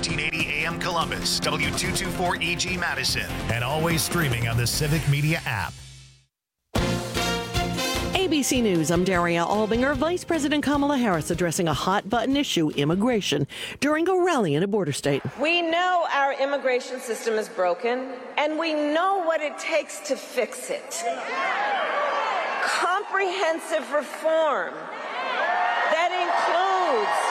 1480 AM Columbus, W224EG Madison, and always streaming on the Civic Media app. ABC News, I'm Daria Albinger. Vice President Kamala Harris addressing a hot-button issue, immigration, during a rally in a border state. We know our immigration system is broken, and we know what it takes to fix it. Comprehensive reform that includes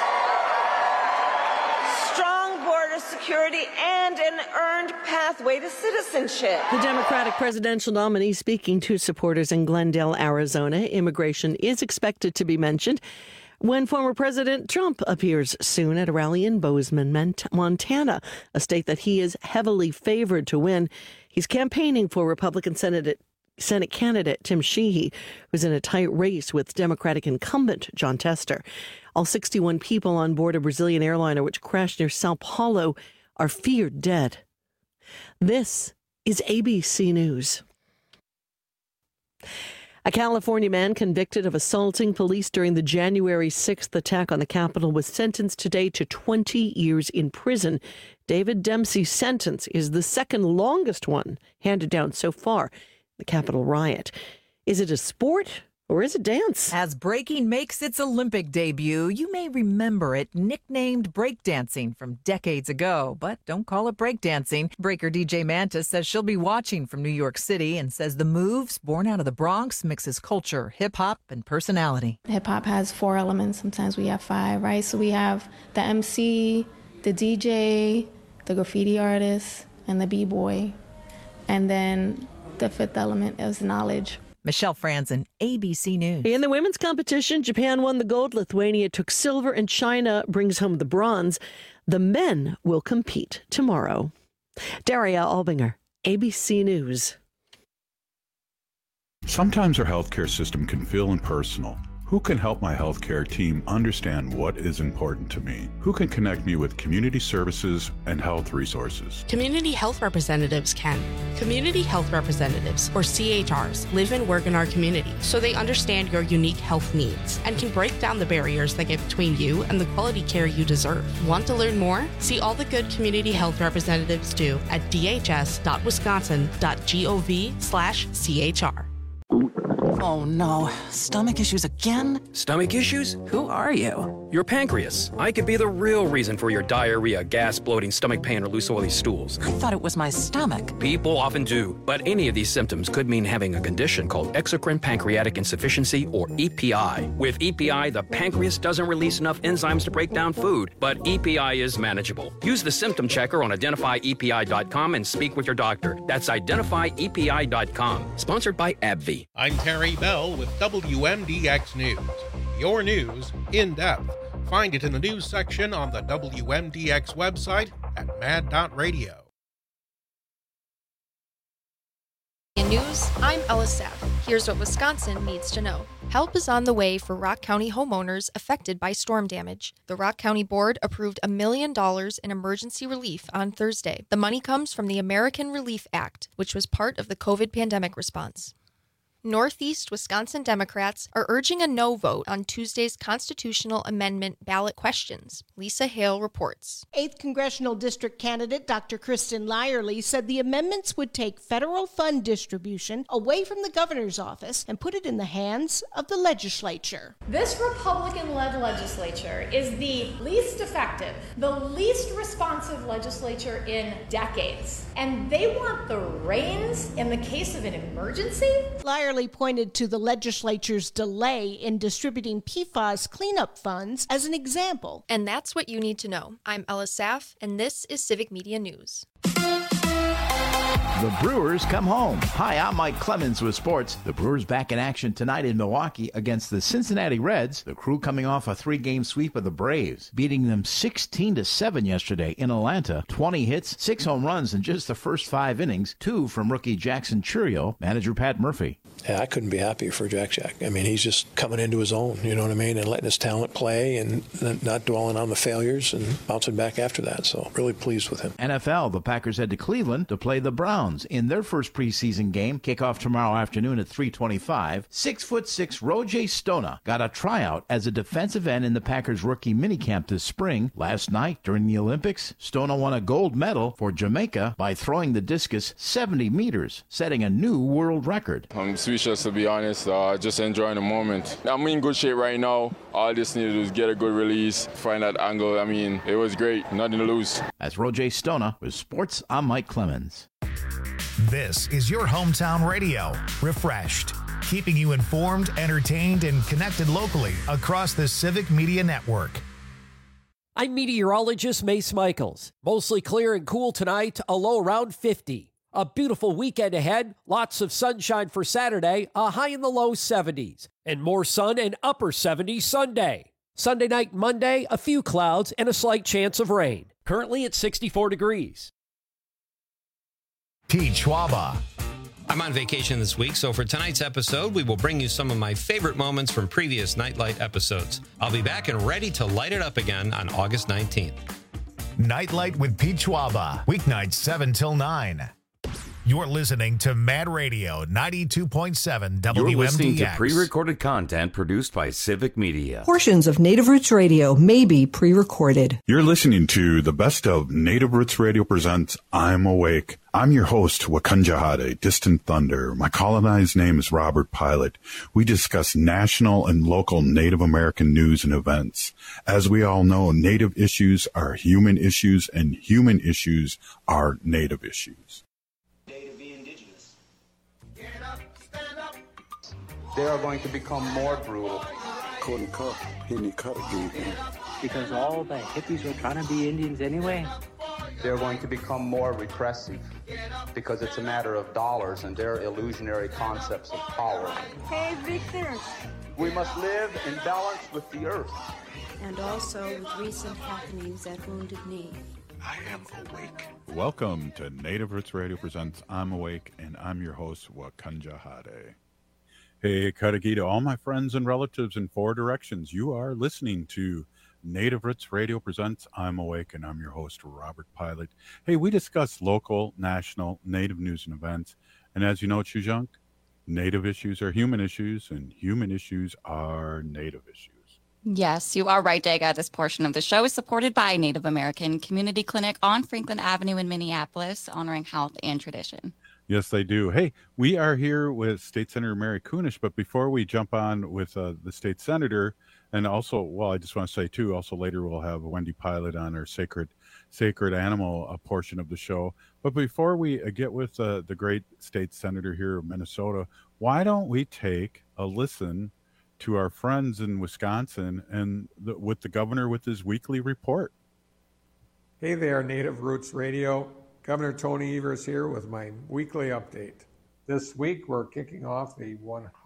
strong border security and an earned pathway to citizenship. The Democratic presidential nominee speaking to supporters in Glendale, Arizona. Immigration is expected to be mentioned when former President Trump appears soon at a rally in Bozeman, Montana, a state that he is heavily favored to win. He's campaigning for Republican Senate candidate Tim Sheehy, who's in a tight race with Democratic incumbent Jon Tester. All 61 people on board a Brazilian airliner which crashed near Sao Paulo are feared dead. This is ABC News. A California man convicted of assaulting police during the January 6th attack on the Capitol was sentenced today to 20 years in prison. David Dempsey's sentence is the second longest one handed down so far. The Capitol riot. Is it a sport or is it dance? As breaking makes its Olympic debut, you may remember it nicknamed breakdancing from decades ago, but don't call it breakdancing. Breaker DJ Mantis says she'll be watching from New York City and says the moves, born out of the Bronx, mixes culture, hip-hop, and personality. Hip-hop has 4 elements. Sometimes we have 5, right? So we have the MC, the DJ, the graffiti artist, and the b-boy. And then the 5th element is knowledge. Michelle Franzen, ABC News. In the women's competition, Japan won the gold, Lithuania took silver, and China brings home the bronze. The men will compete tomorrow. Daria Albinger, ABC News. Sometimes our healthcare system can feel impersonal. Who can help my healthcare team understand what is important to me? Who can connect me with community services and health resources? Community health representatives can. Community health representatives, or CHRs, live and work in our community, so they understand your unique health needs and can break down the barriers that get between you and the quality care you deserve. Want to learn more? See all the good community health representatives do at dhs.wisconsin.gov/CHR. Oh no, stomach issues again? Stomach issues? Who are you? Your pancreas. I could be the real reason for your diarrhea, gas, bloating, stomach pain, or loose oily stools. I thought it was my stomach. People often do, but any of these symptoms could mean having a condition called exocrine pancreatic insufficiency, or EPI. With EPI, the pancreas doesn't release enough enzymes to break down food, but EPI is manageable. Use the symptom checker on identifyepi.com and speak with your doctor. That's identifyepi.com. Sponsored by AbbVie. I'm Terry Bell with WMDX News. Your news in depth. Find it in the news section on the WMDX website at mad.radio. In news, I'm Ella Sapp. Here's what Wisconsin needs to know. Help is on the way for Rock County homeowners affected by storm damage. The Rock County Board approved $1 million in emergency relief on Thursday. The money comes from the American Relief Act, which was part of the COVID pandemic response. Northeast Wisconsin Democrats are urging a no vote on Tuesday's constitutional amendment ballot questions. Lisa Hale reports. 8th Congressional District candidate Dr. Kristen Lyerly said the amendments would take federal fund distribution away from the governor's office and put it in the hands of the legislature. This Republican-led legislature is the least effective, the least responsive legislature in decades. And they want the reins in the case of an emergency? Lyerly pointed to the legislature's delay in distributing PFAS cleanup funds as an example. And that's what you need to know. I'm Ella Saff, and this is Civic Media News. The Brewers come home. Hi, I'm Mike Clemens with sports. The Brewers back in action tonight in Milwaukee against the Cincinnati Reds. The Crew coming off a 3-game sweep of the Braves, beating them 16-7 yesterday in Atlanta. 20 hits, 6 home runs in just the first 5 innings, 2 from rookie Jackson Chourio. Manager Pat Murphy. Yeah, I couldn't be happier for Jack. I mean, he's just coming into his own, you know what I mean, and letting his talent play and not dwelling on the failures and bouncing back after that. So really pleased with him. NFL, the Packers head to Cleveland to play the Browns in their first preseason game. Kickoff tomorrow afternoon at 3:25. 6'6" Roger Stona got a tryout as a defensive end in the Packers rookie minicamp this spring. Last night during the Olympics, Stona won a gold medal for Jamaica by throwing the discus 70 meters, setting a new world record. I'm speechless, to be honest. Just enjoying the moment. I'm in good shape right now. All I just needed was get a good release, find that angle. I mean, it was great. Nothing to lose. That's Roger Stona with Sports. I'm Mike Clemens. This is your hometown radio. Refreshed, keeping you informed, entertained, and connected locally across the Civic Media Network. I'm meteorologist Mace Michaels. Mostly clear and cool tonight, a low around 50. A beautiful weekend ahead, lots of sunshine for Saturday, a high in the low 70s, and more sun and upper 70s Sunday. Sunday night, Monday, a few clouds and a slight chance of rain. Currently at 64 degrees. Pete Schwaba. I'm on vacation this week, so for tonight's episode, we will bring you some of my favorite moments from previous Nightlight episodes. I'll be back and ready to light it up again on August 19th. Nightlight with Pete Schwaba, weeknights 7 till 9. You're listening to Mad Radio 92.7 WMDX. You're listening to pre-recorded content produced by Civic Media. Portions of Native Roots Radio may be pre-recorded. You're listening to the best of Native Roots Radio presents I'm Awake. I'm your host, Wakanja Hade, Distant Thunder. My colonized name is Robert Pilot. We discuss national and local Native American news and events. As we all know, Native issues are human issues, and human issues are Native issues. They are going to become more brutal. Couldn't cut. He didn't cut again. Because all the hippies were trying to be Indians anyway. They're going to become more repressive because it's a matter of dollars and their illusionary concepts of power. Hey, Victor. We must live in balance with the earth. And also with recent happenings at Wounded Knee. I am awake. Welcome to Native Roots Radio presents I'm Awake, and I'm your host, Wakanja Hade. Hey, Kadagi, to all my friends and relatives in 4 directions, you are listening to Native Roots Radio presents I'm Awake, and I'm your host, Robert Pilot. Hey, we discuss local, national, Native news and events. And as you know, Chujunk, Native issues are human issues, and human issues are Native issues. Yes, you are right, Daga. This portion of the show is supported by Native American Community Clinic on Franklin Avenue in Minneapolis, honoring health and tradition. Yes, they do. Hey, we are here with State Senator Mary Kunesh, but before we jump on with the state senator, and also, well, I just want to say, too, also later we'll have Wendy Pilot on our sacred animal portion of the show. But before we get with the great state senator here of Minnesota, why don't we take a listen to our friends in Wisconsin and with the governor with his weekly report. Hey there, Native Roots Radio. Governor Tony Evers here with my weekly update. This week, we're kicking off the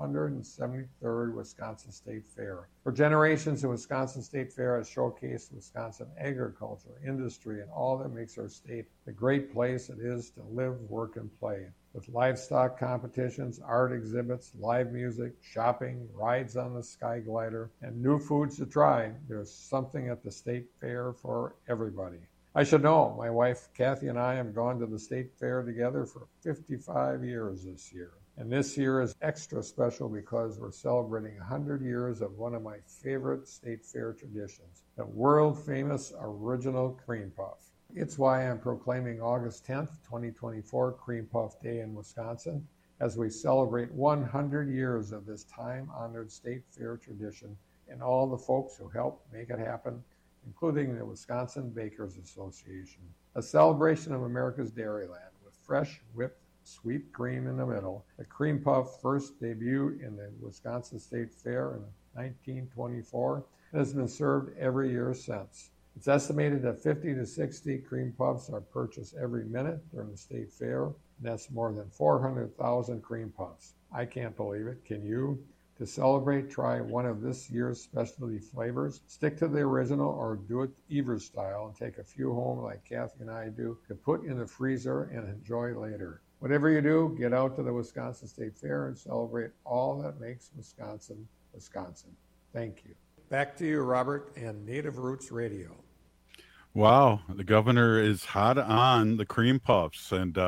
173rd Wisconsin State Fair. For generations, the Wisconsin State Fair has showcased Wisconsin agriculture, industry, and all that makes our state the great place it is to live, work, and play. With livestock competitions, art exhibits, live music, shopping, rides on the Sky Glider, and new foods to try, there's something at the State Fair for everybody. I should know, my wife Kathy and I have gone to the State Fair together for 55 years this year. And this year is extra special because we're celebrating 100 years of one of my favorite State Fair traditions, the world-famous original cream puff. It's why I'm proclaiming August 10th, 2024 Cream Puff Day in Wisconsin as we celebrate 100 years of this time-honored State Fair tradition and all the folks who helped make it happen, including the Wisconsin Bakers Association. A celebration of America's Dairyland with fresh, whipped, sweet cream in the middle. The cream puff first debuted in the Wisconsin State Fair in 1924 and has been served every year since. It's estimated that 50 to 60 cream puffs are purchased every minute during the State Fair, and that's more than 400,000 cream puffs. I can't believe it, can you? To celebrate, try one of this year's specialty flavors. Stick to the original or do it Evers style and take a few home like Kathy and I do to put in the freezer and enjoy later. Whatever you do, get out to the Wisconsin State Fair and celebrate all that makes Wisconsin, Wisconsin. Thank you. Back to you, Robert, and Native Roots Radio. Wow, the governor is hot on the cream puffs. And,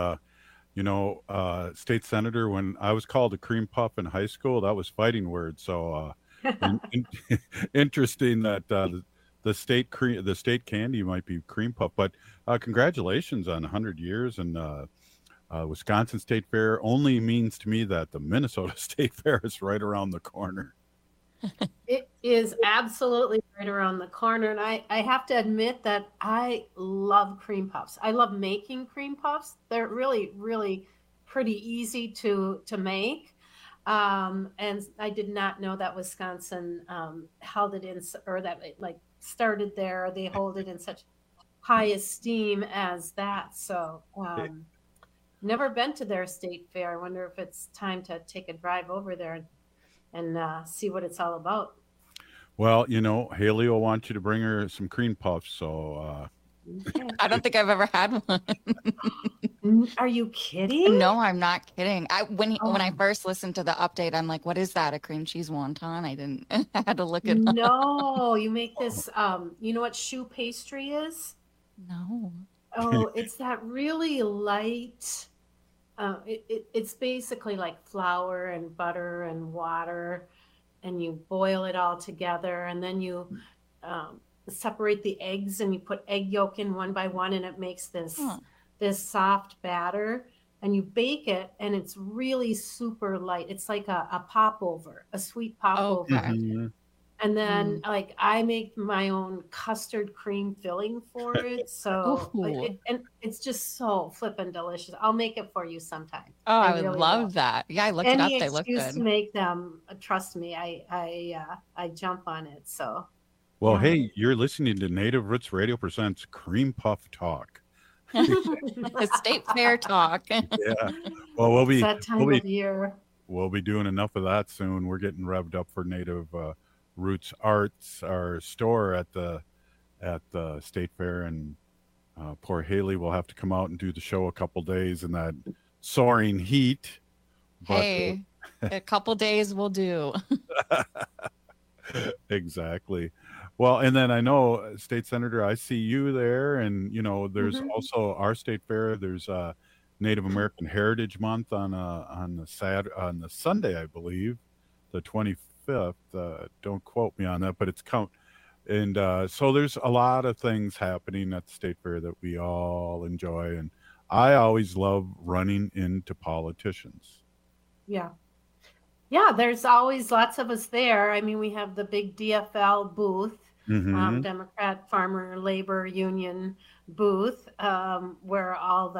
State Senator, when I was called a cream puff in high school, that was fighting word. So interesting that the state candy might be cream puff. But congratulations on 100 years. And Wisconsin State Fair only means to me that the Minnesota State Fair is right around the corner. It is absolutely right around the corner. And I have to admit that I love cream puffs. I love making cream puffs. They're really, really pretty easy to make. And I did not know that Wisconsin held it in, or that it started there. They hold it in such high esteem as that. So never been to their state fair. I wonder if it's time to take a drive over there and see what it's all about. Well, Haley will want you to bring her some cream puffs. So I don't think I've ever had one. Are you kidding? No, I'm not kidding. When I first listened to the update, I'm like, what is that? A cream cheese wonton? I had to look it up. No, you make this, you know what choux pastry is? No. Oh, it's that really light, it's basically like flour and butter and water, and you boil it all together, and then you separate the eggs and you put egg yolk in one by one, and it makes this soft batter, and you bake it, and it's really super light. It's like a popover, a sweet popover. Okay. Mm-hmm. And then I make my own custard cream filling for it. So and it's just so flippin' delicious. I'll make it for you sometime. Oh, I would really love that. Yeah, I looked it up. They look good. Any excuse to make them, trust me, I jump on it. So. Well, hey, you're listening to Native Roots Radio presents Cream Puff Talk. The State Fair Talk. Yeah. Well, we'll be that time of year. We'll be doing enough of that soon. We're getting revved up for Native Roots Arts, our store at the State Fair, and poor Haley will have to come out and do the show a couple days in that soaring heat. But, hey, a couple days will do. Exactly. Well, and then I know, State Senator, I see you there, and there's also our State Fair. There's Native American Heritage Month on the Sunday, I believe, the 25th. Don't quote me on that, but it's count. And so there's a lot of things happening at the State Fair that we all enjoy, and I always love running into politicians. Yeah. Yeah, there's always lots of us there. I mean, we have the big DFL booth, Democrat Farmer Labor Union booth, where all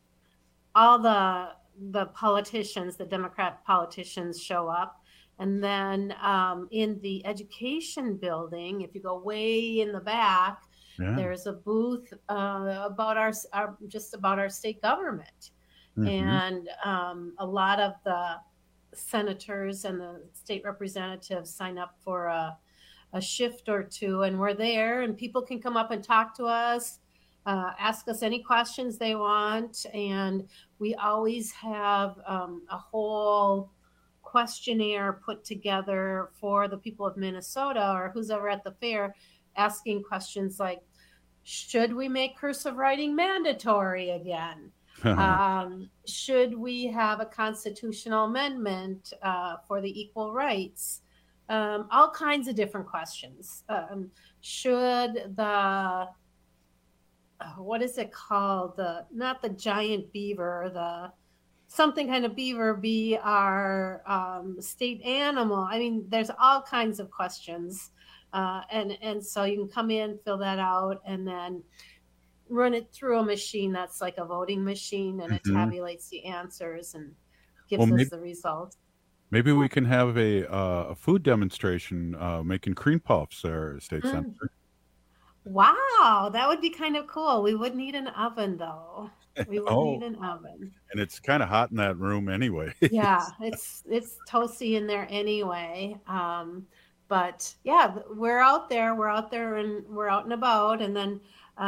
the politicians, the Democrat politicians, show up. And then in the education building, if you go way in the back, there's a booth about our state government, and a lot of the senators and the state representatives sign up for a shift or two, and we're there, and people can come up and talk to us, ask us any questions they want, and we always have a whole questionnaire put together for the people of Minnesota or who's ever at the fair, asking questions like, should we make cursive writing mandatory again? Should we have a constitutional amendment for the equal rights? All kinds of different questions. Should the, what is it called? Not the giant beaver, the something kind of beaver be our state animal? I mean, there's all kinds of questions. And so you can come in, fill that out, and then run it through a machine that's like a voting machine, and it tabulates the answers and gives us the results. Maybe we can have a food demonstration making cream puffs there, State Senator. Wow, that would be kind of cool. We would need an oven, though. We would need an oven. And it's kind of hot in that room anyway. Yeah, it's toasty in there anyway. But yeah, we're out there and we're out and about, and then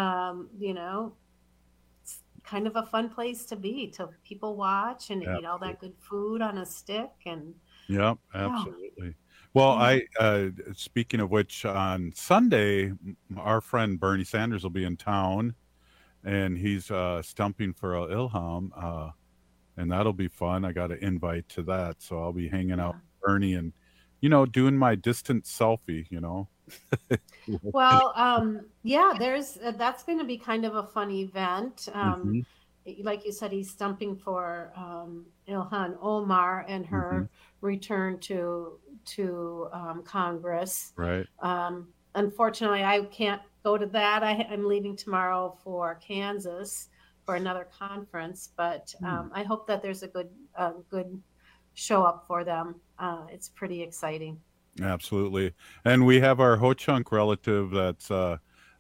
it's kind of a fun place to be, to people watch and eat all that good food on a stick. And yeah, absolutely. Well, speaking of which, on Sunday, our friend Bernie Sanders will be in town, and he's stumping for Ilhan, and that'll be fun. I got an invite to that, so I'll be hanging out with Bernie and, doing my distant selfie, Well, that's going to be kind of a fun event. Like you said, he's stumping for Ilhan Omar and her return to Congress. Right. Unfortunately, I can't go to that. I'm leaving tomorrow for Kansas for another conference, but I hope that there's a good show up for them. It's pretty exciting. Absolutely. And we have our Ho-Chunk relative that's a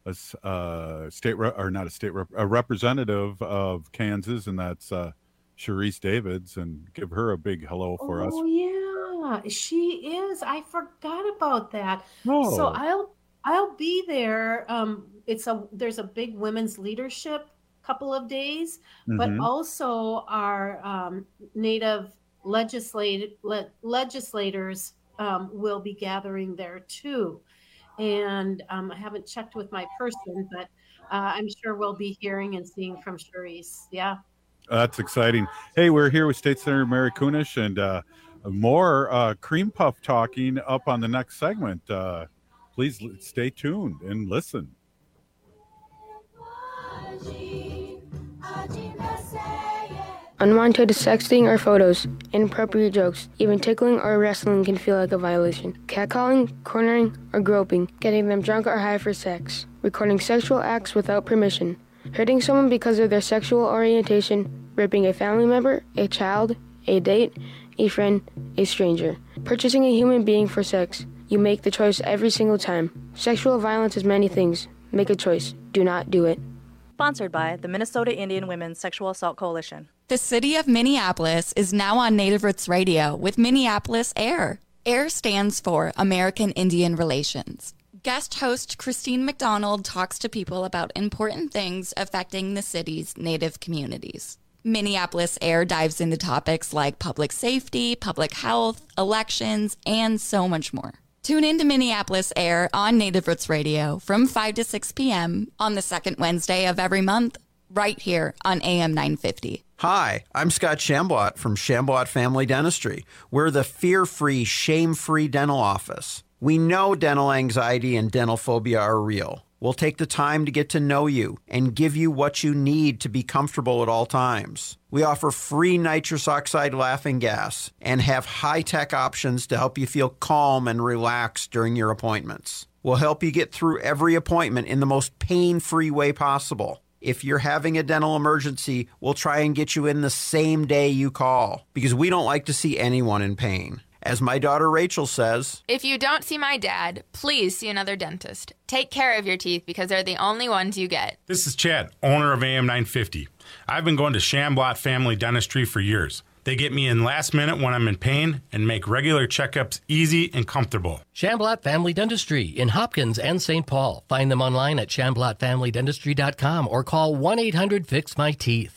representative of Kansas, and that's Sharice Davids, and give her a big hello for us. Oh yeah, she is. I forgot about that. Oh. So I'll be there. There's a big women's leadership couple of days, but also our Native legislators will be gathering there too. And I haven't checked with my person, but I'm sure we'll be hearing and seeing from Sharice. Yeah. That's exciting. Hey, we're here with State Senator Mary Kunesh, and more cream puff talking up on the next segment. Please stay tuned and listen. Unwanted sexting or photos, inappropriate jokes, even tickling or wrestling can feel like a violation. Catcalling, cornering, or groping, getting them drunk or high for sex, recording sexual acts without permission, hurting someone because of their sexual orientation, raping a family member, a child, a date, a friend, a stranger, purchasing a human being for sex. You make the choice every single time. Sexual violence is many things. Make a choice. Do not do it. Sponsored by the Minnesota Indian Women's Sexual Assault Coalition. The city of Minneapolis is now on Native Roots Radio with Minneapolis AIR. AIR stands for American Indian Relations. Guest host Christine McDonald talks to people about important things affecting the city's Native communities. Minneapolis AIR dives into topics like public safety, public health, elections, and so much more. Tune in to Minneapolis AIR on Native Roots Radio from 5 to 6 p.m. on the second Wednesday of every month, right here on AM 950. Hi, I'm Scott Shamblot from Shamblot Family Dentistry. We're the fear-free, shame-free dental office. We know dental anxiety and dental phobia are real. We'll take the time to get to know you and give you what you need to be comfortable at all times. We offer free nitrous oxide laughing gas and have high-tech options to help you feel calm and relaxed during your appointments. We'll help you get through every appointment in the most pain-free way possible. If you're having a dental emergency, we'll try and get you in the same day you call, because we don't like to see anyone in pain. As my daughter Rachel says, if you don't see my dad, please see another dentist. Take care of your teeth because they're the only ones you get. This is Chad, owner of AM 950. I've been going to Shamblot Family Dentistry for years. They get me in last minute when I'm in pain and make regular checkups easy and comfortable. Shamblot Family Dentistry in Hopkins and St. Paul. Find them online at shamblotfamilydentistry.com or call 1-800-FIX-MY-TEETH.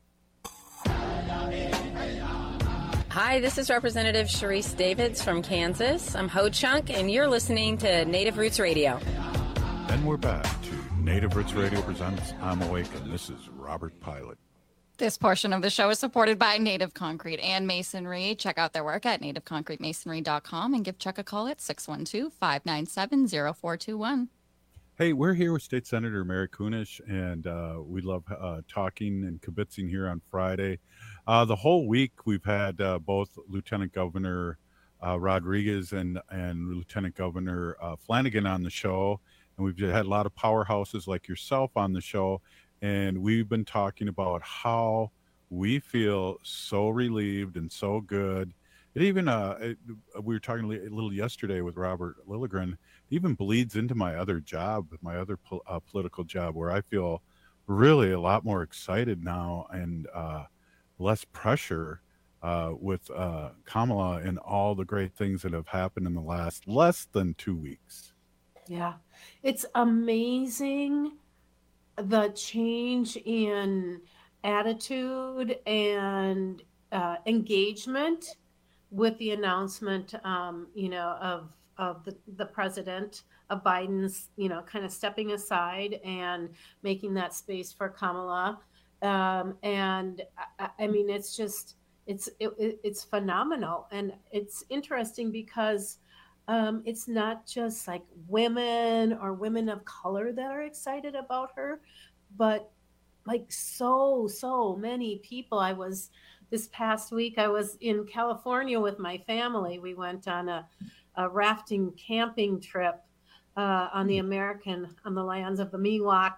Hi, this is Representative Sharice Davids from Kansas. I'm Ho-Chunk, and you're listening to Native Roots Radio. And we're back to Native Roots Radio presents I'm Awake, and this is Robert Pilot. This portion of the show is supported by Native Concrete and Masonry. Check out their work at nativeconcretemasonry.com and give Chuck a call at 612-597-0421. Hey, we're here with State Senator Mary Kunesh, and we love talking and kibitzing here on Friday. The whole week we've had both Lieutenant Governor Rodriguez and Lieutenant Governor Flanagan on the show, and we've had a lot of powerhouses like yourself on the show. And we've been talking about how we feel so relieved and so good It even we were talking a little yesterday with Robert Lilligren. It even bleeds into my other job, my other political job, where I feel really a lot more excited now and less pressure with Kamala and all the great things that have happened in the last less than 2 weeks. Yeah, it's amazing the change in attitude and engagement with the announcement, of the president, of Biden's, kind of stepping aside and making that space for Kamala. And I mean, it's just, it's phenomenal. And it's interesting because it's not just like women or women of color that are excited about her, but like so many people. This past week, I was in California with my family. We went on a rafting camping trip on the lands of the Miwok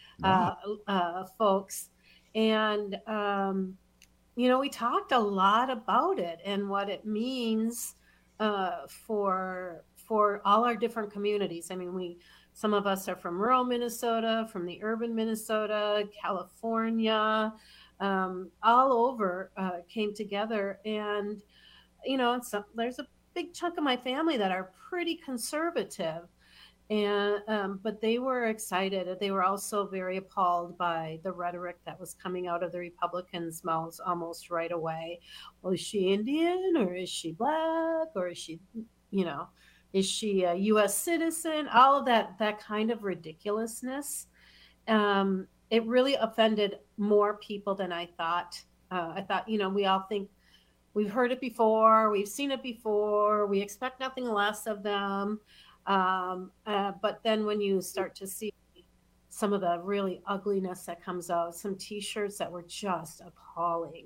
folks. And, we talked a lot about it and what it means for all our different communities. I mean, some of us are from rural Minnesota, from the urban Minnesota, California, all over came together. And, there's a big chunk of my family that are pretty conservative. And but they were excited. They were also very appalled by the rhetoric that was coming out of the Republicans' mouths almost right away. Well, is she Indian, or is she Black, or is she, is she a U.S. citizen? All of that kind of ridiculousness. It really offended more people than I thought. I thought, we all think we've heard it before, we've seen it before, we expect nothing less of them. But then when you start to see some of the really ugliness that comes out, some T-shirts that were just appalling.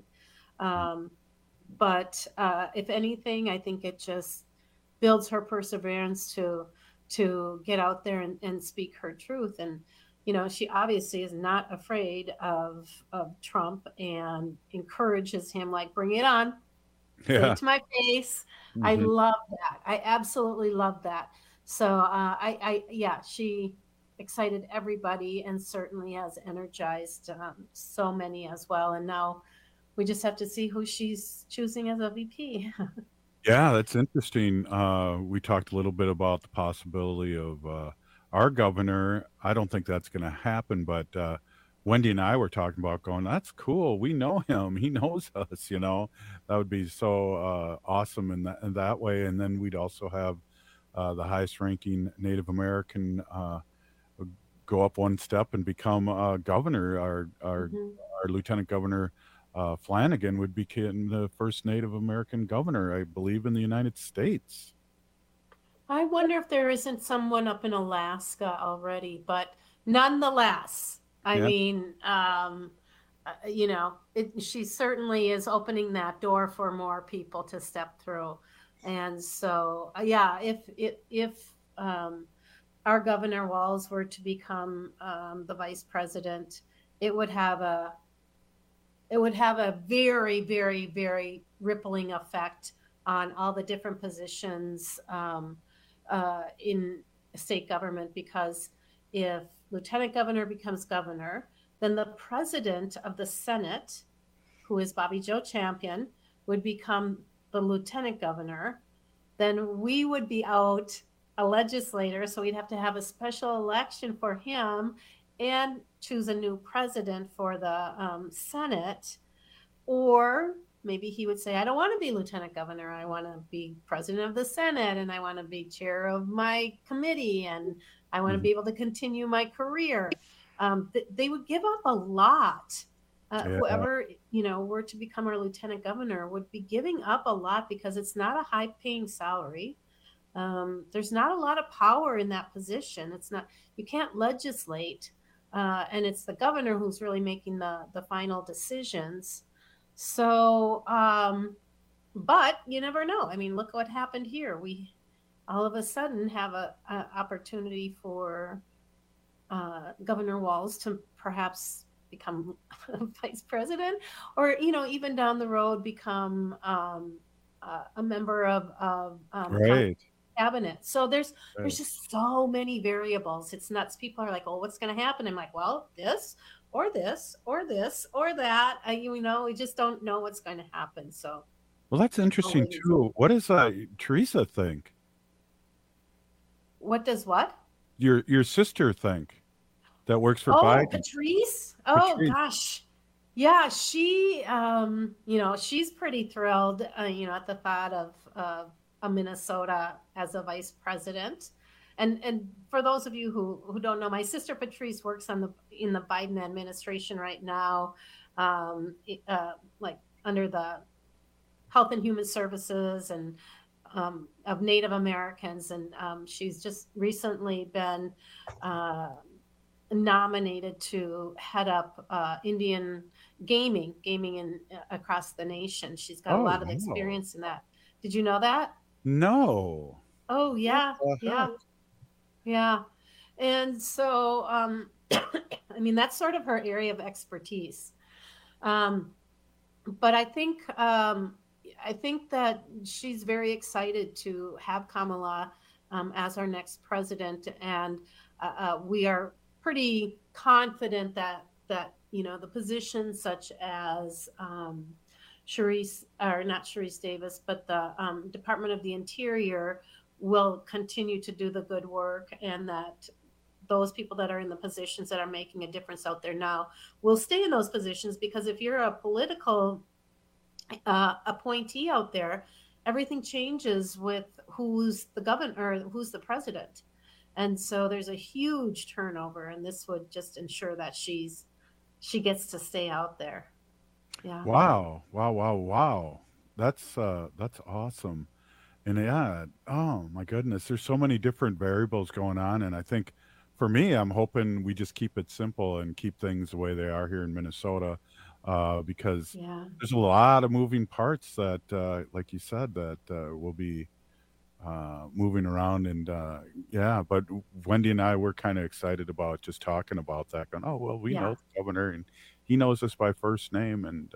But if anything, I think it just builds her perseverance to get out there and speak her truth. And, she obviously is not afraid of Trump and encourages him, like, bring it on, say it to my face. Mm-hmm. I love that. I absolutely love that. So she excited everybody and certainly has energized so many as well. And now we just have to see who she's choosing as a VP. Yeah, that's interesting. We talked a little bit about the possibility of our governor. I don't think that's going to happen, but Wendy and I were talking about going, that's cool. We know him. He knows us, That would be so awesome in that way. And then we'd also have the highest ranking Native American go up one step and become governor. Our Lieutenant Governor Flanagan would become the first Native American governor, I believe, in the United States. I wonder if there isn't someone up in Alaska already, but nonetheless, I mean, she certainly is opening that door for more people to step through. And so, if our Governor Walz were to become the vice president, it would have a very, very, very rippling effect on all the different positions in state government, because if Lieutenant Governor becomes governor, then the president of the Senate, who is Bobby Joe Champion, would become the lieutenant governor. Then we would be out a legislator, so we'd have to have a special election for him and choose a new president for the Senate. Or maybe he would say, I don't want to be lieutenant governor. I want to be president of the Senate, and I want to be chair of my committee, and I want to be able to continue my career. They would give up a lot. Whoever, were to become our lieutenant governor would be giving up a lot, because it's not a high paying salary. There's not a lot of power in that position. You can't legislate. And it's the governor who's really making the final decisions. So, but you never know. I mean, look what happened here. We all of a sudden have a opportunity for Governor Walz to perhaps become vice president, or even down the road become a member of Right. cabinet. So there's just so many variables. It's nuts. People are like, "Oh, what's going to happen?" I'm like, "Well, this or this or this or that." We just don't know what's going to happen. So, Well, that's interesting too. What does Teresa think? What does what? Your sister think that works for Oh, Biden? Patrice? Oh, Patrice. gosh. Yeah, she, she's pretty thrilled, at the thought of a Minnesota as a vice president. And for those of you who don't know, my sister Patrice works in the Biden administration right now, like under the Health and Human Services and of Native Americans, and she's just recently been nominated to head up Indian gaming across the nation. She's got a lot of experience in that. Did you know that? No. Oh yeah, yeah. And so, I mean, that's sort of her area of expertise. But I think that she's very excited to have Kamala as our next president, and we are pretty confident that the positions such as not Sharice Davis, but the Department of the Interior will continue to do the good work, and that those people that are in the positions that are making a difference out there now will stay in those positions, because if you're a political appointee out there, everything changes with who's the governor or who's the president. And so there's a huge turnover, and this would just ensure that she gets to stay out there. Yeah. Wow. That's awesome. And yeah, oh my goodness, there's so many different variables going on. And I think for me, I'm hoping we just keep it simple and keep things the way they are here in Minnesota, because there's a lot of moving parts that, like you said, that will be moving around. And but Wendy and I were kind of excited about just talking about that, going, oh, well, we know the governor and he knows us by first name, and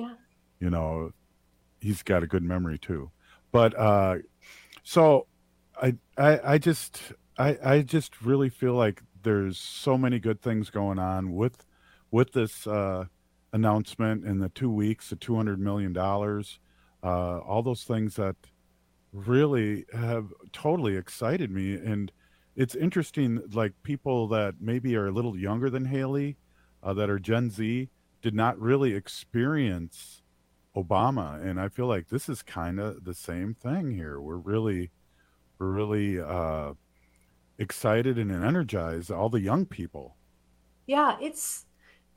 he's got a good memory too. But so I just really feel like there's so many good things going on with this announcement in the 2 weeks, the $200 million, all those things that really have totally excited me. And it's interesting, like people that maybe are a little younger than Haley, that are Gen Z, did not really experience Obama. And I feel like this is kind of the same thing here. We're really excited and energized, all the young people. Yeah, it's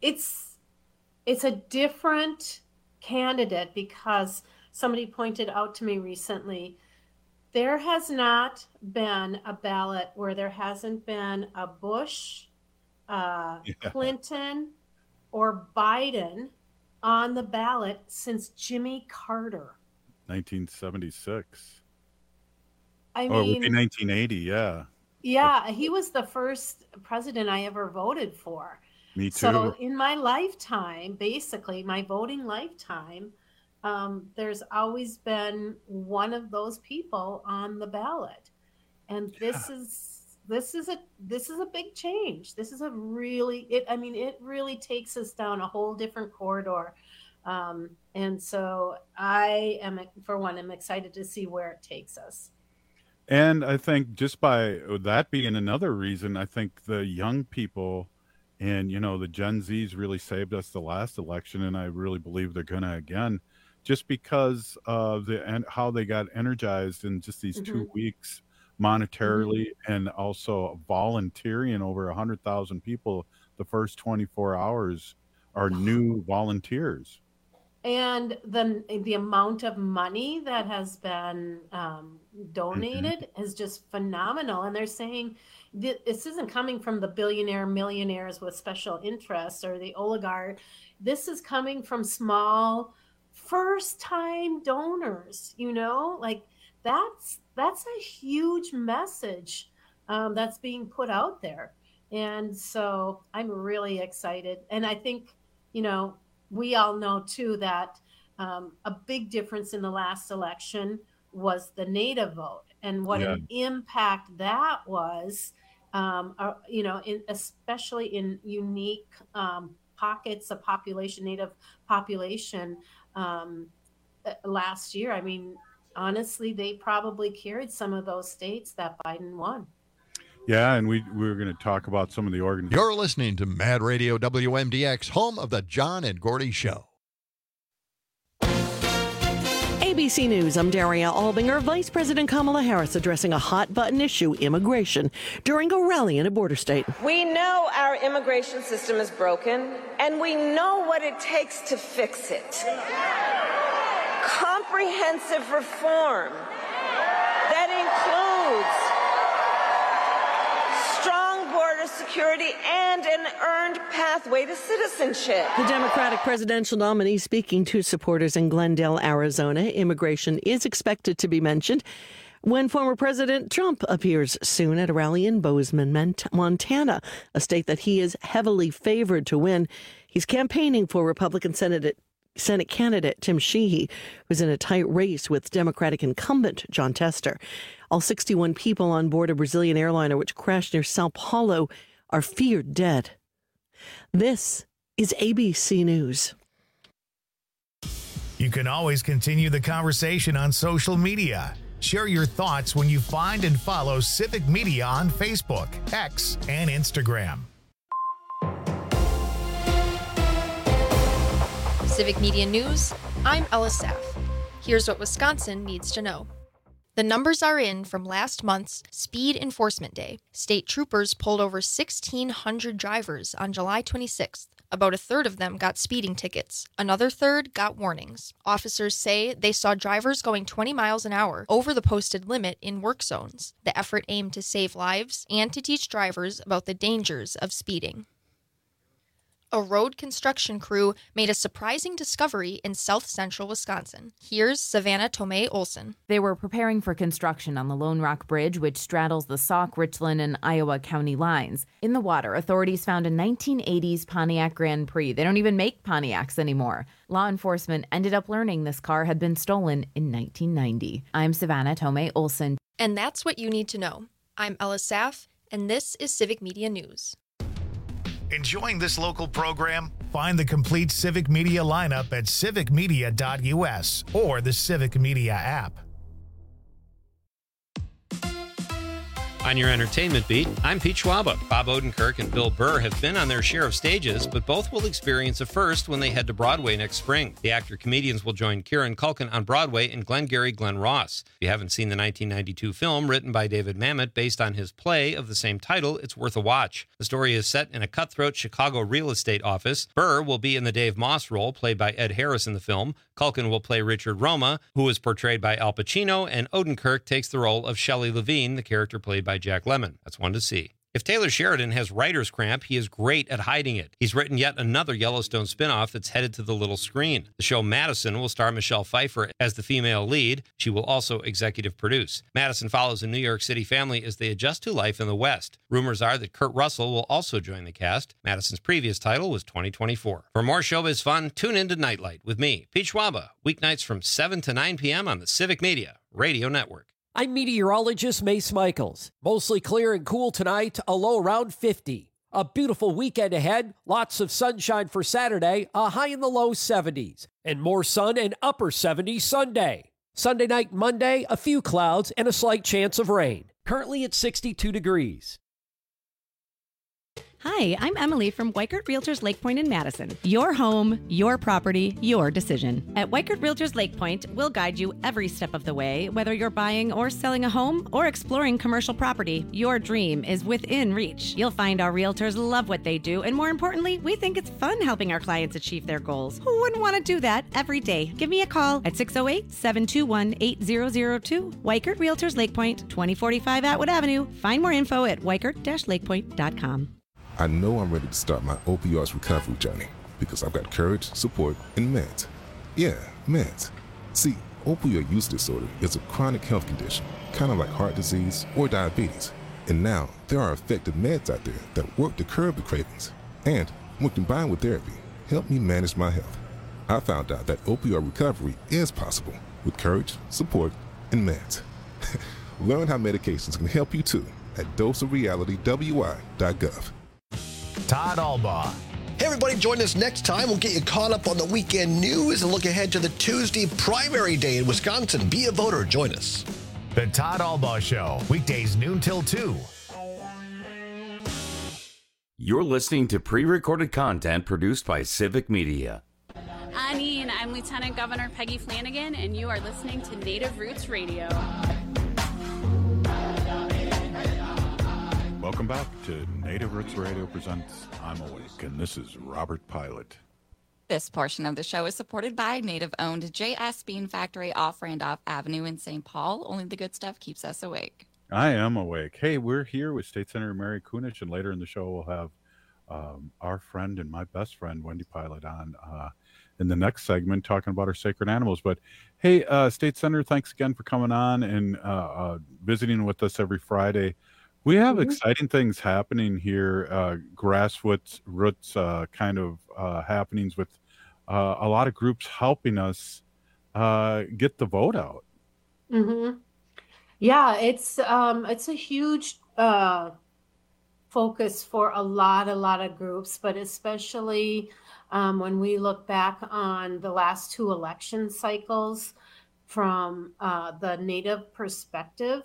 a different candidate, because somebody pointed out to me recently, there has not been a ballot where there hasn't been a Bush, Clinton, or Biden on the ballot since Jimmy Carter. 1976. I mean, it would be 1980, yeah. Yeah, he was the first president I ever voted for. Me too. So in my lifetime, basically my voting lifetime, there's always been one of those people on the ballot, and this is a big change. This is it really takes us down a whole different corridor, and so I'm excited to see where it takes us. And I think just by that being another reason, I think the young people and, the Gen Zs really saved us the last election. And I really believe they're going to again, just because of how they got energized in just these 2 weeks monetarily, and also volunteering. Over 100,000 people the first 24 hours are new volunteers. And the amount of money that has been donated is just phenomenal. And they're saying this isn't coming from the millionaires with special interests or the oligarch. This is coming from small, first-time donors. Like that's a huge message that's being put out there. And so I'm really excited. And I think, we all know too that a big difference in the last election was the Native vote, and what an impact that was, especially in unique pockets of population, Native population last year. I mean, honestly, they probably carried some of those states that Biden won. Yeah, and we're going to talk about some of the organizations. You're listening to Mad Radio WMDX, home of the John and Gordy Show. ABC News, I'm Daria Albinger. Vice President Kamala Harris addressing a hot-button issue, immigration, during a rally in a border state. We know our immigration system is broken, and we know what it takes to fix it. Comprehensive reform that includes strong border security and an earned pathway to citizenship. The Democratic presidential nominee speaking to supporters in Glendale, Arizona. Immigration is expected to be mentioned when former President Trump appears soon at a rally in Bozeman, Montana, a state that he is heavily favored to win. He's campaigning for Republican Senate candidate Tim Sheehy, who's in a tight race with Democratic incumbent John Tester. All 61 people on board a Brazilian airliner which crashed near Sao Paulo are feared dead. This is ABC News. You can always continue the conversation on social media. Share your thoughts when you find and follow Civic Media on Facebook, X, and Instagram. Civic Media News, I'm Ella Saff. Here's what Wisconsin needs to know. The numbers are in from last month's Speed Enforcement Day. State troopers pulled over 1,600 drivers on July 26th. About a third of them got speeding tickets. Another third got warnings. Officers say they saw drivers going 20 miles an hour over the posted limit in work zones. The effort aimed to save lives and to teach drivers about the dangers of speeding. A road construction crew made a surprising discovery in south-central Wisconsin. Here's Savannah Tomei Olson. They were preparing for construction on the Lone Rock Bridge, which straddles the Sauk, Richland, and Iowa county lines. In the water, authorities found a 1980s Pontiac Grand Prix. They don't even make Pontiacs anymore. Law enforcement ended up learning this car had been stolen in 1990. I'm Savannah Tomei Olson. And that's what you need to know. I'm Ella Saff, and this is Civic Media News. Enjoying this local program? Find the complete Civic Media lineup at civicmedia.us or the Civic Media app. On your entertainment beat, I'm Pete Schwaba. Bob Odenkirk and Bill Burr have been on their share of stages, but both will experience a first when they head to Broadway next spring. The actor-comedians will join Kieran Culkin on Broadway in Glengarry Glen Ross. If you haven't seen the 1992 film written by David Mamet based on his play of the same title, it's worth a watch. The story is set in a cutthroat Chicago real estate office. Burr will be in the Dave Moss role, played by Ed Harris in the film. Culkin will play Richard Roma, who is portrayed by Al Pacino, and Odenkirk takes the role of Shelley Levine, the character played by Jack Lemmon. That's one to see. If Taylor Sheridan has writer's cramp, he is great at hiding it. He's written yet another Yellowstone spinoff that's headed to the little screen. The show Madison will star Michelle Pfeiffer as the female lead. She will also executive produce. Madison follows a New York City family as they adjust to life in the West. Rumors are that Kurt Russell will also join the cast. Madison's previous title was 2024. For more showbiz fun, tune in to Nightlight with me, Pete Schwaba, weeknights from 7 to 9 p.m. on the Civic Media Radio Network. I'm meteorologist Mace Michaels. Mostly clear and cool tonight, a low around 50. A beautiful weekend ahead, lots of sunshine for Saturday, a high in the low 70s. And more sun and upper 70s Sunday. Sunday night, Monday, a few clouds and a slight chance of rain. Currently at 62 degrees. Hi, I'm Emily from Weichert Realtors Lake Point in Madison. Your home, your property, your decision. At Weichert Realtors Lake Point, we'll guide you every step of the way, whether you're buying or selling a home or exploring commercial property. Your dream is within reach. You'll find our realtors love what they do, and more importantly, we think it's fun helping our clients achieve their goals. Who wouldn't want to do that every day? Give me a call at 608-721-8002. Weichert Realtors Lake Point, 2045 Atwood Avenue. Find more info at weichert-lakepoint.com. I know I'm ready to start my opioids recovery journey because I've got courage, support, and meds. Yeah, meds. See, opioid use disorder is a chronic health condition, kind of like heart disease or diabetes. And now there are effective meds out there that work to curb the cravings and, when combined with therapy, help me manage my health. I found out that opioid recovery is possible with courage, support, and meds. Learn how medications can help you too at doseofrealitywi.gov. Todd Albaugh. Hey everybody, join us next time. We'll get you caught up on the weekend news and look ahead to the Tuesday primary day in Wisconsin. Be a voter. Join us. The Todd Albaugh Show, weekdays noon till 2. You're listening to pre-recorded content produced by Civic Media. Anine, I'm Lieutenant Governor Peggy Flanagan, and you are listening to Native Roots Radio. Welcome back to Native Roots Radio presents I'm Awake, and this is Robert Pilot. This portion of the show is supported by Native-owned J.S. Bean Factory off Randolph Avenue in St. Paul. Only the good stuff keeps us awake. I am awake. Hey, we're here with State Senator Mary Kunich, and later in the show we'll have our friend and my best friend, Wendy Pilot, on in the next segment talking about our sacred animals. But hey, State Senator, thanks again for coming on and visiting with us every Friday. We have exciting things happening here, grassroots kind of happenings with a lot of groups helping us get the vote out. Mm-hmm. Yeah, it's a huge focus for a lot of groups, but especially when we look back on the last two election cycles from the Native perspective.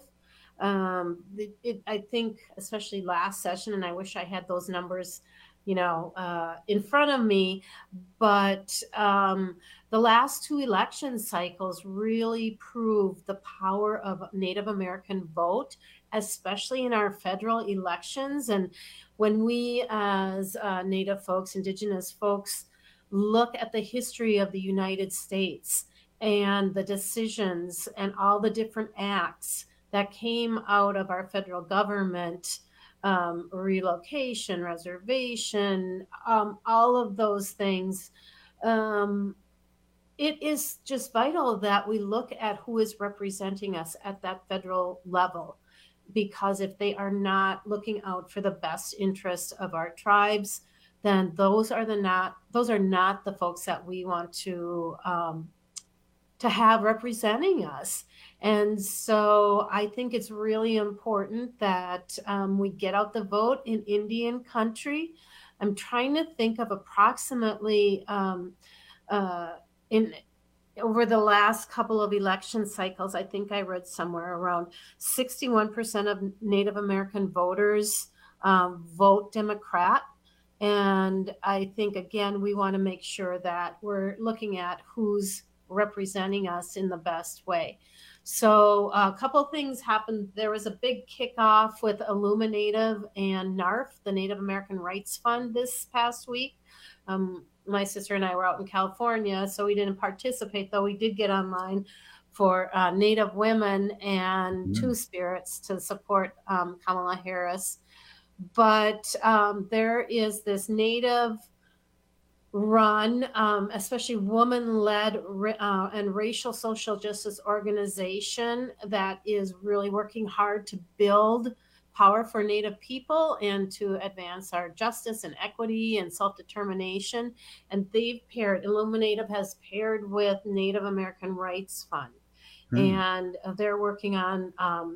I think especially last session, and I wish I had those numbers, in front of me, but the last two election cycles really proved the power of Native American vote, especially in our federal elections. And when we as Native folks, Indigenous folks, look at the history of the United States and the decisions and all the different acts that came out of our federal government, relocation, reservation, all of those things, it is just vital that we look at who is representing us at that federal level, because if they are not looking out for the best interests of our tribes, then those are not the folks that we want to have representing us. And so I think it's really important that we get out the vote in Indian country. I'm trying to think of approximately over the last couple of election cycles, I think I read somewhere around 61% of Native American voters vote Democrat. And I think, again, we want to make sure that we're looking at who's representing us in the best way. So a couple things happened. There was a big kickoff with Illuminative and NARF, the Native American Rights Fund, this past week. My sister and I were out in California, so we didn't participate, though we did get online for Native women and Two Spirits to support Kamala Harris. But there is this Native run, especially woman-led and racial social justice organization that is really working hard to build power for Native people and to advance our justice and equity and self-determination. And Illuminative has paired with Native American Rights Fund. And they're working on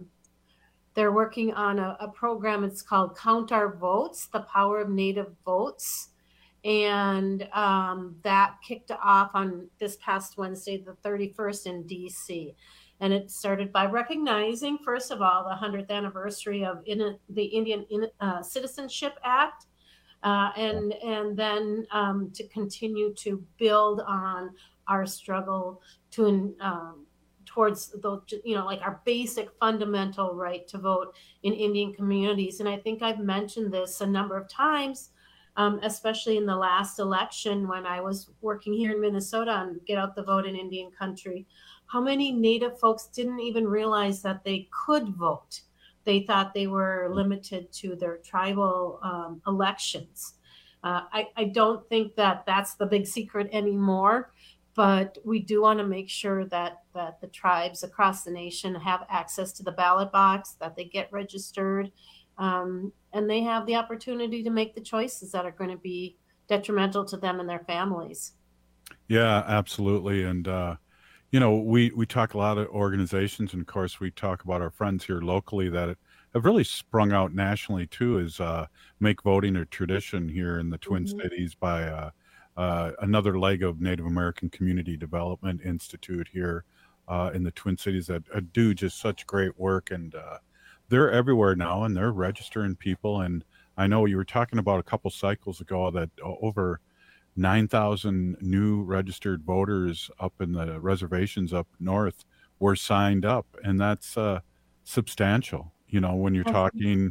a program. It's called Count Our Votes, the Power of Native Votes. And that kicked off on this past Wednesday, the 31st in DC. And it started by recognizing, first of all, the 100th anniversary of the Indian Citizenship Act, and then to continue to build on our struggle towards like our basic fundamental right to vote in Indian communities. And I think I've mentioned this a number of times, especially in the last election when I was working here in Minnesota on Get Out the Vote in Indian Country. How many Native folks didn't even realize that they could vote? They thought they were limited to their tribal elections. I don't think that that's the big secret anymore, but we do want to make sure that the tribes across the nation have access to the ballot box, that they get registered, and they have the opportunity to make the choices that are going to be detrimental to them and their families. Yeah, absolutely. And, we talk a lot of organizations, and of course, we talk about our friends here locally that have really sprung out nationally too, is make voting a tradition here in the Twin Cities by another leg of Native American Community Development Institute here in the Twin Cities that do just such great work. And they're everywhere now, and they're registering people. And I know you were talking about a couple cycles ago that over 9,000 new registered voters up in the reservations up north were signed up. And that's substantial. When you're talking,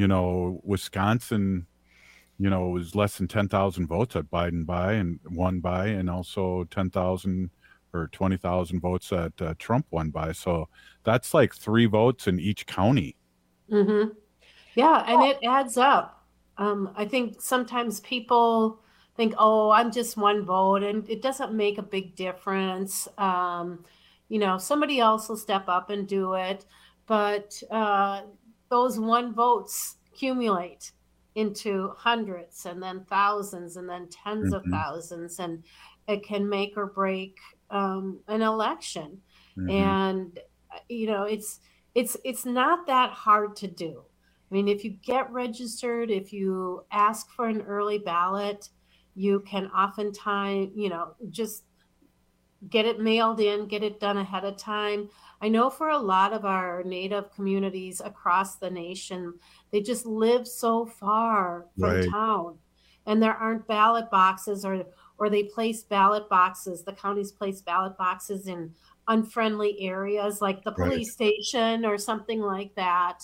Wisconsin, it was less than 10,000 votes that Biden won by, and also 10,000 or 20,000 votes that Trump won by. So that's like 3 votes in each county. Mm-hmm. Yeah, and it adds up. I think sometimes people think, oh, I'm just one vote, and it doesn't make a big difference. Somebody else will step up and do it, but those one votes accumulate into hundreds and then thousands and then tens of thousands, and it can make or break an election. And it's not that hard to do. I mean, if you get registered, if you ask for an early ballot, you can oftentimes, just get it mailed in, get it done ahead of time. I know for a lot of our Native communities across the nation, they just live so far from town, and there aren't ballot boxes, or they place ballot boxes. The counties place ballot boxes in unfriendly areas like the police station or something like that.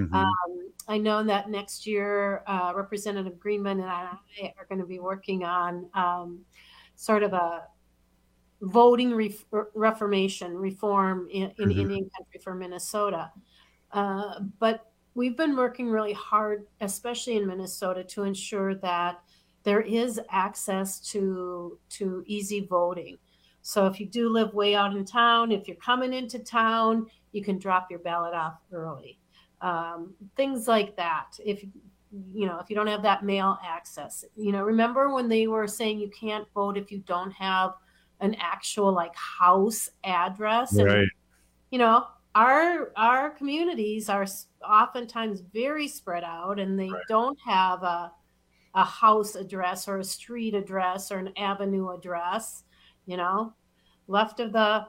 I know that next year, Representative Greenman and I are going to be working on sort of a voting reform in Indian Country for Minnesota. But we've been working really hard, especially in Minnesota, to ensure that there is access to easy voting. So if you do live way out in town, if you're coming into town, you can drop your ballot off early. Things like that. If you don't have that mail access, remember when they were saying you can't vote if you don't have an actual house address? Right. And, our communities are oftentimes very spread out, and they don't have a house address or a street address or an avenue address. Left of the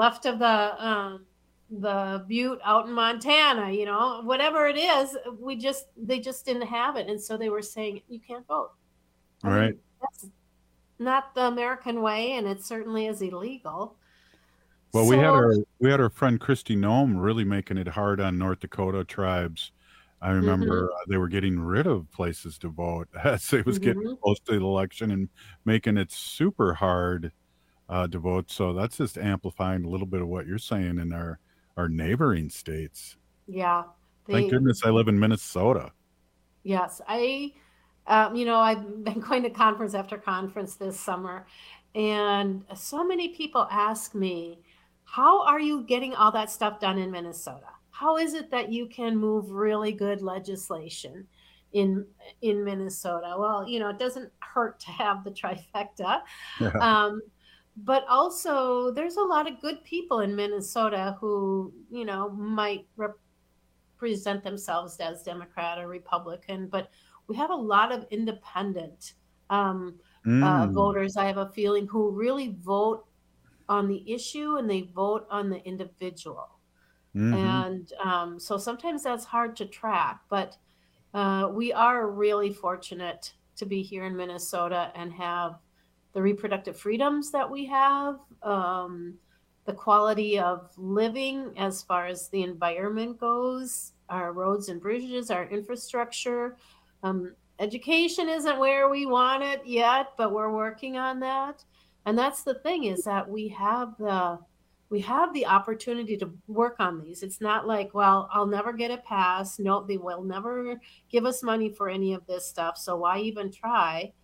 butte out in Montana, whatever it is, they just didn't have it. And so they were saying, you can't vote. Right. That's not the American way, and it certainly is illegal. Well, we had our friend Kristi Noem really making it hard on North Dakota tribes. I remember they were getting rid of places to vote as it was getting close to the election, and making it super hard to vote. So that's just amplifying a little bit of what you're saying in our neighboring states. Yeah. Thank goodness I live in Minnesota. Yes. I've been going to conference after conference this summer, and so many people ask me, how are you getting all that stuff done in Minnesota? How is it that you can move really good legislation in Minnesota? Well, it doesn't hurt to have the trifecta. Yeah. But also, there's a lot of good people in Minnesota who, might represent themselves as Democrat or Republican, but we have a lot of independent voters, I have a feeling, who really vote on the issue and they vote on the individual. And so sometimes that's hard to track, but we are really fortunate to be here in Minnesota and have the reproductive freedoms that we have, the quality of living as far as the environment goes, our roads and bridges, our infrastructure. Education isn't where we want it yet, but we're working on that. And that's the thing, is that we have the opportunity to work on these. It's not like, well, I'll never get it passed. No, they will never give us money for any of this stuff, so why even try?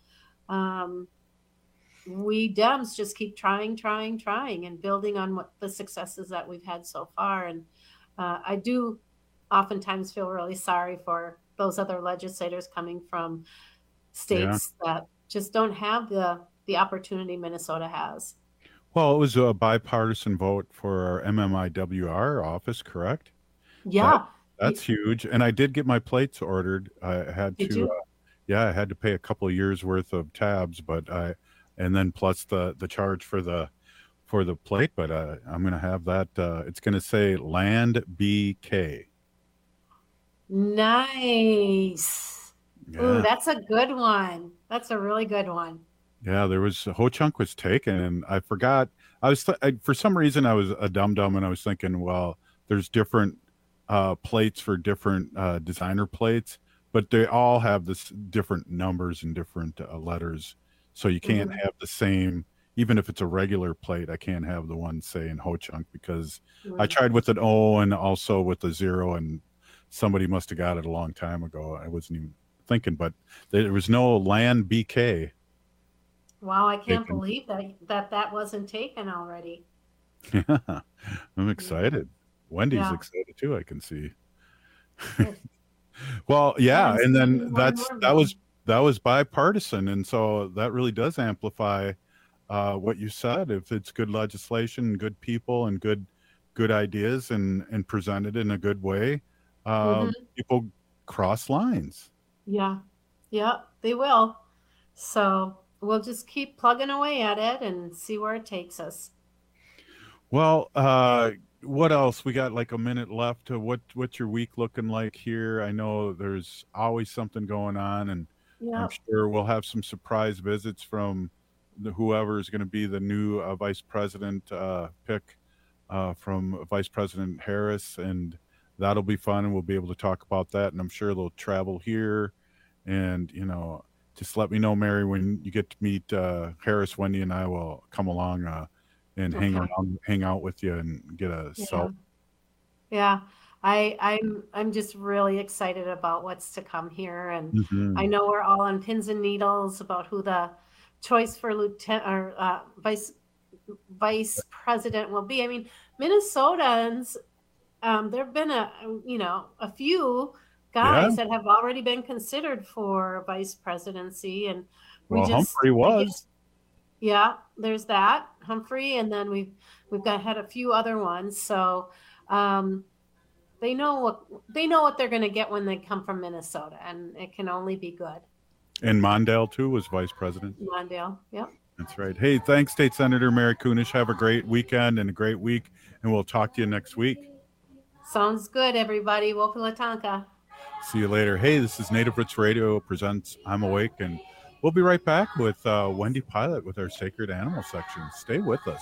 We Dems just keep trying and building on what the successes that we've had so far. And I do oftentimes feel really sorry for those other legislators coming from states that just don't have the the opportunity Minnesota has. Well, it was a bipartisan vote for our MMIWR office, correct? Yeah. That's huge. And I did get my plates ordered. I had to, I had to pay a couple of years worth of tabs, and then plus the charge for the plate, but I'm going to have that. It's going to say Land BK. Nice. Yeah. Ooh, that's a good one. That's a really good one. Yeah, there was Ho Chunk was taken, and I forgot. For some reason I was a dum-dum, and I was thinking, well, there's different plates for different designer plates, but they all have this different numbers and different letters, so you can't have the same. Even if it's a regular plate, I can't have the one saying Ho Chunk, because I tried with an O and also with a 0, and somebody must have got it a long time ago. I wasn't even thinking, but there was no Land BK. Wow, I can't believe that wasn't taken already. Yeah, I'm excited. Wendy's excited too, I can see. Well, yeah, and then that was bipartisan, and so that really does amplify what you said. If it's good legislation, good people, and good ideas, and presented in a good way, people cross lines. Yeah, they will. So we'll just keep plugging away at it and see where it takes us. Well, what else? We got like a minute left. What's your week looking like here? I know there's always something going on, and I'm sure we'll have some surprise visits from whoever is going to be the new vice president pick from Vice President Harris, and that'll be fun, and we'll be able to talk about that. And I'm sure they'll travel here, and just let me know, Mary, when you get to meet Harris. Wendy and I will come along and hang out with you and get a selfie. Yeah, I'm just really excited about what's to come here, and I know we're all on pins and needles about who the choice for lieutenant or vice president will be. I mean, Minnesotans, there've been a few guys that have already been considered for vice presidency, and Humphrey was. Yeah, there's that Humphrey, and then we've had a few other ones. So they know what they're going to get when they come from Minnesota, and it can only be good. And Mondale too was vice president. Mondale, yep. That's right. Hey, thanks, State Senator Mary Kunesh. Have a great weekend and a great week, and we'll talk to you next week. Sounds good, everybody. Wopalatanka. See you later. Hey, this is Native Roots Radio presents I'm Awake, and we'll be right back with Wendy Pilot with our Sacred Animal section. Stay with us.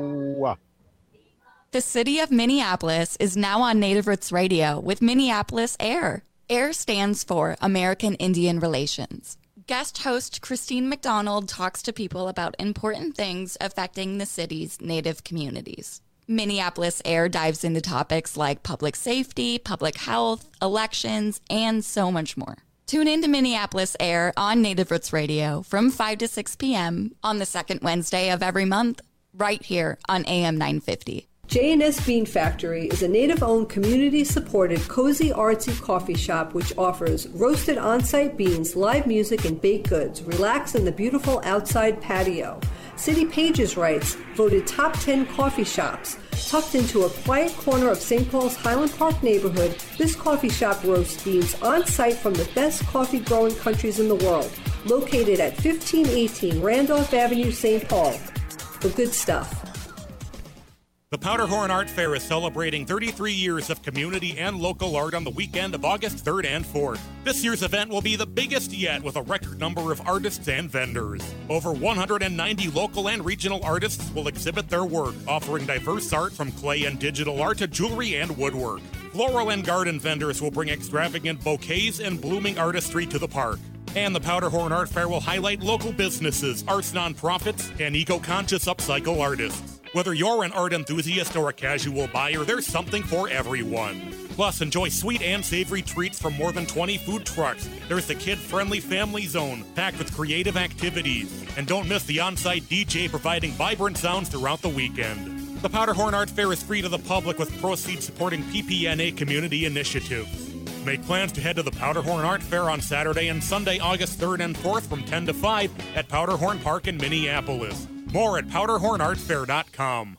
The city of Minneapolis is now on Native Roots Radio with Minneapolis AIR. AIR stands for American Indian Relations. Guest host Christine McDonald talks to people about important things affecting the city's Native communities. Minneapolis AIR dives into topics like public safety, public health, elections, and so much more. Tune in to Minneapolis AIR on Native Roots Radio from 5 to 6 p.m. on the second Wednesday of every month, right here on AM 950. J&S Bean Factory is a Native-owned, community-supported, cozy, artsy coffee shop which offers roasted on-site beans, live music, and baked goods. Relax in the beautiful outside patio. City Pages writes, voted top 10 coffee shops. Tucked into a quiet corner of St. Paul's Highland Park neighborhood, this coffee shop roasts beans on-site from the best coffee-growing countries in the world. Located at 1518 Randolph Avenue, St. Paul. The good stuff. The Powderhorn Art Fair is celebrating 33 years of community and local art on the weekend of August 3rd and 4th. This year's event will be the biggest yet with a record number of artists and vendors. Over 190 local and regional artists will exhibit their work, offering diverse art from clay and digital art to jewelry and woodwork. Floral and garden vendors will bring extravagant bouquets and blooming artistry to the park. And the Powderhorn Art Fair will highlight local businesses, arts nonprofits, and eco-conscious upcycle artists. Whether you're an art enthusiast or a casual buyer, there's something for everyone. Plus, enjoy sweet and savory treats from more than 20 food trucks. There's the kid-friendly family zone, packed with creative activities. And don't miss the on-site DJ providing vibrant sounds throughout the weekend. The Powderhorn Art Fair is free to the public with proceeds supporting PPNA community initiatives. Make plans to head to the Powderhorn Art Fair on Saturday and Sunday, August 3rd and 4th from 10 to 5 at Powderhorn Park in Minneapolis. More at powderhornartfair.com.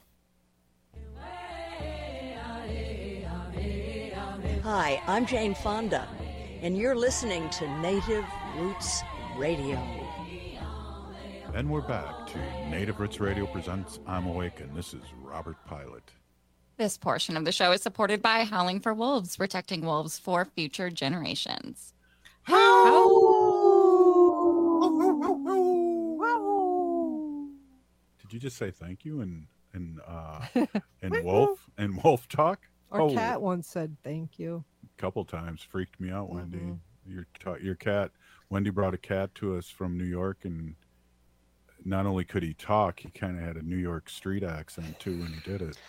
Hi, I'm Jane Fonda, and you're listening to Native Roots Radio. And we're back to Native Roots Radio presents I'm Awake, and this is Robert Pilot. This portion of the show is supported by Howling for Wolves, protecting wolves for future generations. Did you just say thank you and wolf and wolf talk? Our cat once said thank you. A couple times. Freaked me out, Wendy. Your cat. Wendy brought a cat to us from New York, and not only could he talk, he kind of had a New York street accent too when he did it.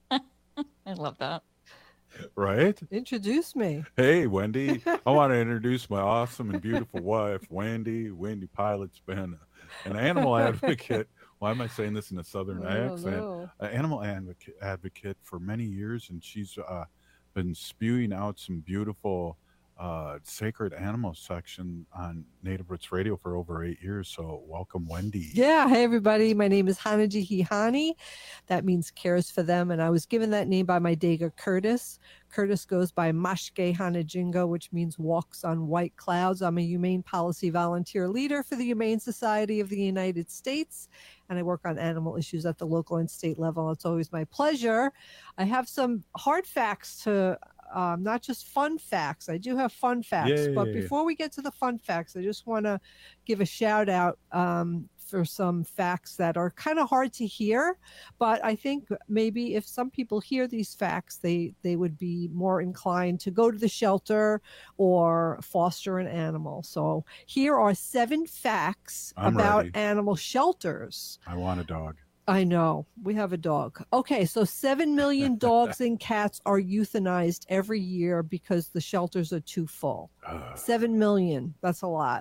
I love that. Right? Introduce me. Hey, Wendy. I want to introduce my awesome and beautiful wife, Wendy. Wendy Pilot's been an animal advocate. Why am I saying this in a Southern accent? An animal advocate for many years, and she's been spewing out some beautiful sacred animal section on Native Roots Radio for over 8 years. So welcome, Wendy. Yeah. Hey, everybody. My name is Hanaji. That means cares for them. And I was given that name by my Dega Curtis. Curtis goes by Mashke Hanajinga, which means walks on white clouds. I'm a humane policy volunteer leader for the Humane Society of the United States, and I work on animal issues at the local and state level. It's always my pleasure. I have some hard facts to not just fun facts. I do have fun facts, but before we get to the fun facts, I just want to give a shout out for some facts that are kind of hard to hear, but I think maybe if some people hear these facts, they would be more inclined to go to the shelter or foster an animal. So here are 7 facts about animal shelters. I want a dog. I know. We have a dog. Okay, so 7 million dogs and cats are euthanized every year because the shelters are too full. 7 million. That's a lot.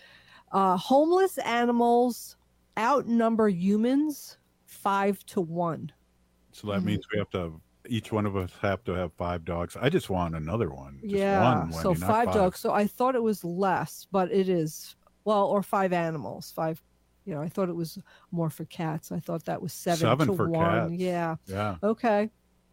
Homeless animals outnumber humans 5 to 1. So that means we have to have, each one of us have to have 5 dogs. I just want another one. Just yeah. one, Wendy, so 5 dogs. So I thought it was less, but it is. Well, or 5 animals. 5. I thought it was more for cats. I thought that was 7 to for 1. Cats. Yeah. Yeah. Okay.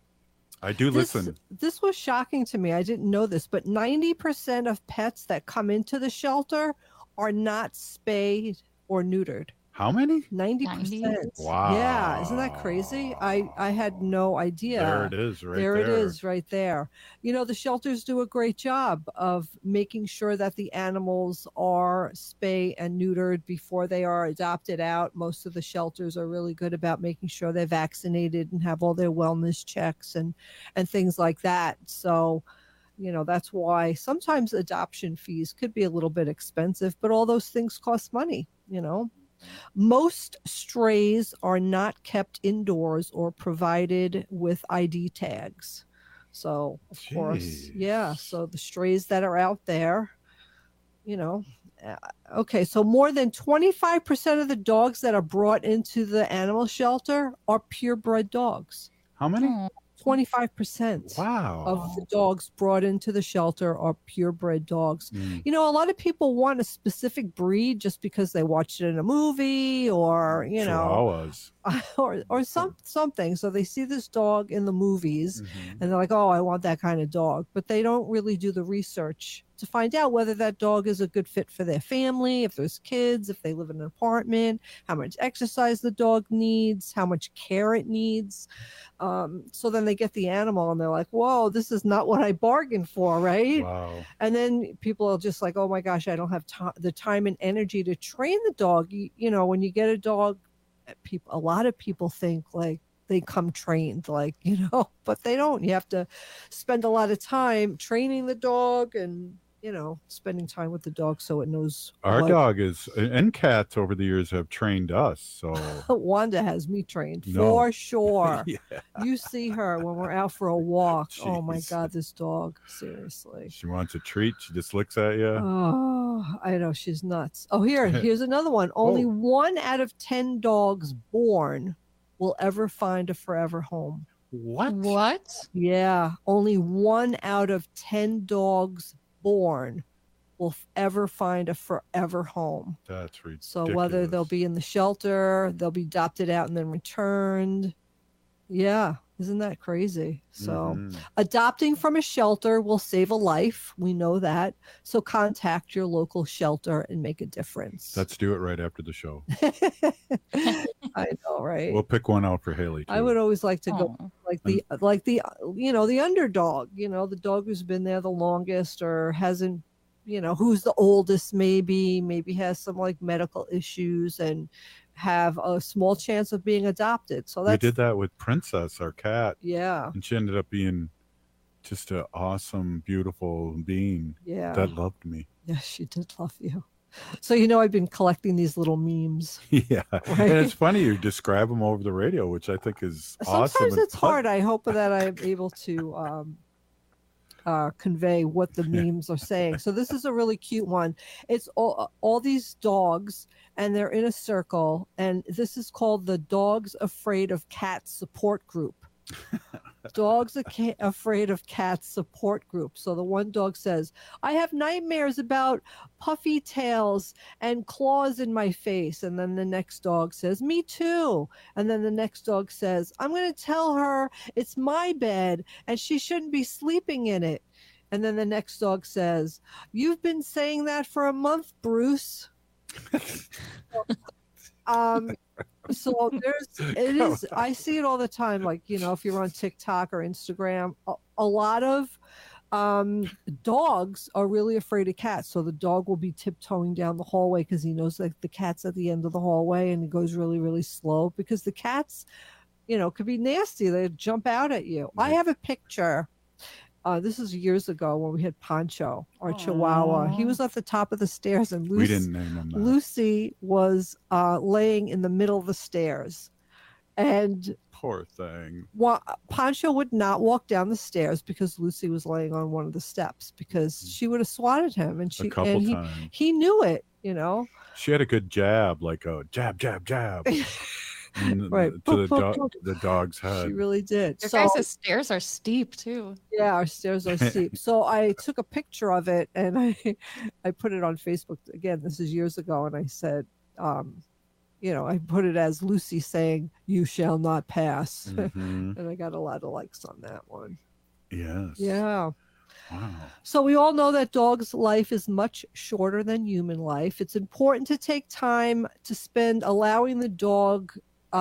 I do listen. This was shocking to me. I didn't know this, but 90% of pets that come into the shelter are not spayed or neutered. How many? 90%. Wow. Yeah. Isn't that crazy? I had no idea. There it is right there. There it is right there. The shelters do a great job of making sure that the animals are spayed and neutered before they are adopted out. Most of the shelters are really good about making sure they're vaccinated and have all their wellness checks and things like that. So, that's why sometimes adoption fees could be a little bit expensive, but all those things cost money, Most strays are not kept indoors or provided with ID tags. So, of course, yeah. So the strays that are out there, okay. So more than 25% of the dogs that are brought into the animal shelter are purebred dogs. How many? 25% of the dogs brought into the shelter are purebred dogs. A lot of people want a specific breed just because they watched it in a movie or, or something. So they see this dog in the movies and they're like, oh, I want that kind of dog. But they don't really do the research to find out whether that dog is a good fit for their family, if there's kids, if they live in an apartment, how much exercise the dog needs, how much care it needs. So then they get the animal and they're like, whoa, this is not what I bargained for, right? Wow. And then people are just like, oh my gosh, I don't have the time and energy to train the dog. When you get a dog, a lot of people think like they come trained, but they don't. You have to spend a lot of time training the dog and spending time with the dog so it knows. Our dog is, and cats over the years have trained us. So Wanda has me trained for sure. Yeah. You see her when we're out for a walk. Jeez. Oh my God, this dog, seriously. She wants a treat. She just looks at you. Oh, I know, she's nuts. Oh, here's another one. Only 1 out of 10 dogs born will ever find a forever home. What? Yeah. Only 1 out of 10 dogs born will ever find a forever home. That's ridiculous. So whether they'll be in the shelter, they'll be adopted out and then returned. Yeah. Isn't that crazy? So adopting from a shelter will save a life. We know that. So contact your local shelter and make a difference. Let's do it right after the show. I know, right? We'll pick one out for Haley, too. I would always like to go like the the underdog, the dog who's been there the longest or hasn't, who's the oldest, maybe has some like medical issues and have a small chance of being adopted. So we did that with Princess, our cat. Yeah. And she ended up being just an awesome, beautiful being. Yeah. That loved me. Yes, she did love you. So, I've been collecting these little memes. Yeah. Right? And it's funny you describe them over the radio, which I think is awesome. Sometimes it's hard. I hope that I'm able to convey what the memes are saying. So this is a really cute one. It's all these dogs and they're in a circle, and this is called the Dogs Afraid of Cats support group. Dogs Afraid of Cats support group. So the one dog says, I have nightmares about puffy tails and claws in my face. And then the next dog says, me too. And then the next dog says, I'm going to tell her it's my bed and she shouldn't be sleeping in it. And then the next dog says, you've been saying that for a month, Bruce. So I see it all the time. Like, if you're on TikTok or Instagram, a lot of dogs are really afraid of cats. So the dog will be tiptoeing down the hallway because he knows like the cat's at the end of the hallway, and he goes really, really slow because the cats, could be nasty. They jump out at you. I have a picture. This is years ago when we had Pancho, our Chihuahua. He was at the top of the stairs, and we didn't name him that. Lucy was laying in the middle of the stairs. And poor thing. Pancho would not walk down the stairs because Lucy was laying on one of the steps because she would have swatted him. And he knew it, She had a good jab, like a jab, jab, jab. Right to the dog's head. She really did. Your guys' stairs are steep too. Yeah, our stairs are steep. So I took a picture of it and I put it on Facebook. Again, this is years ago, and I said, I put it as Lucy saying, "You shall not pass," and I got a lot of likes on that one. Yes. Yeah. Wow. So we all know that dogs' life is much shorter than human life. It's important to take time to spend allowing the dog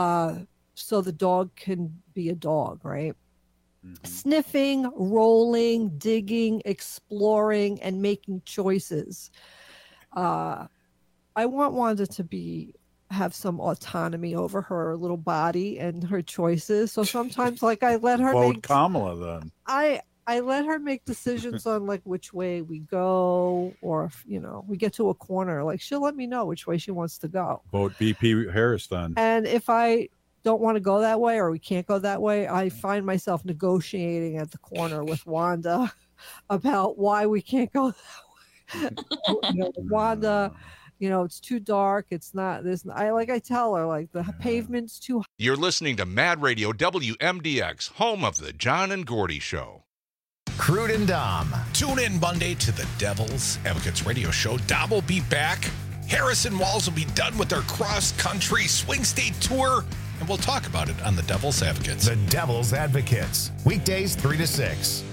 so the dog can be a dog, right? Sniffing, rolling, digging, exploring, and making choices. I want Wanda to have some autonomy over her little body and her choices. So sometimes, like, I let her make Kamala then. I let her make decisions on like which way we go, or if we get to a corner, like she'll let me know which way she wants to go. Vote BP Harris then. And if I don't want to go that way or we can't go that way, I find myself negotiating at the corner with Wanda about why we can't go that way. Wanda, it's too dark. It's not this. I tell her like the pavement's too high. You're listening to Mad Radio WMDX, home of the John and Gordy Show. Crude and Dom. Tune in Monday to the Devil's Advocates Radio Show. Dom will be back. Harrison Walls will be done with their cross-country swing state tour, and we'll talk about it on the Devil's Advocates. The Devil's Advocates. Weekdays 3 to 6.